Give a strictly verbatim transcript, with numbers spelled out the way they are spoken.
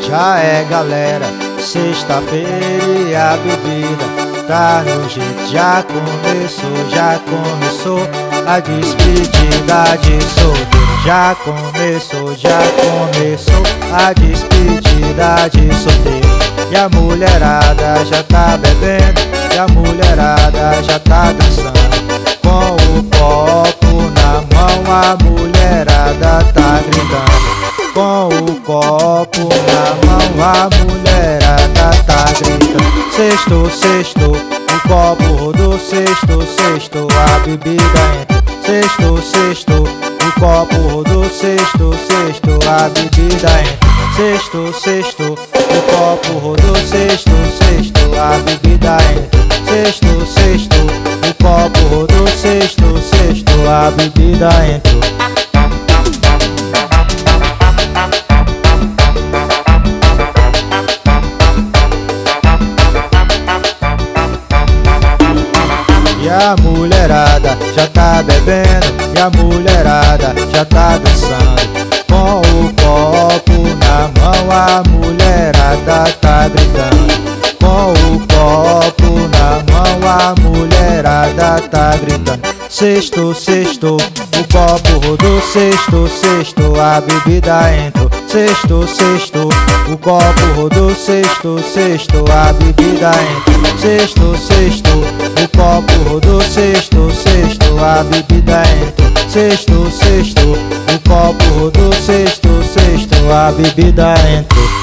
Já é galera, sexta-feira e a bebida tá no jeito. Já começou, já começou a despedida de solteiro. Já começou, já começou a despedida de solteiro. E a mulherada já tá bebendo, e a mulherada já tá dançando. Com o copo na mão a mulherada tá gritando. Com o copo na mão a mulherada tá gritando. Sexto, sexto, o copo rodou. Sexto, sexto, a bebida entra. Sexto, sexto, o copo rodou. Sexto, sexto, a bebida entra. Sexto, sexto, o copo rodou. Sexto, sexto, a bebida entra. Sexto, sexto, o copo rodou. Sexto, sexto, a bebida entrou. E a mulherada já tá bebendo, e a mulherada já tá dançando. Com o copo na mão a mulherada tá gritando. Com o copo na mão a mulherada tá gritando. Sexto, sexto, o copo rodou. Sexto, sexto, a bebida entrou. Sexto, sexto, o copo rodou. Sexto, sexto, a bebida entrou. Sexto, sexto, o copo rodou. Sexto, sexto, a bebida entrou. Sexto, sexto, o copo rodou. Sexto, sexto, a bebida entrou.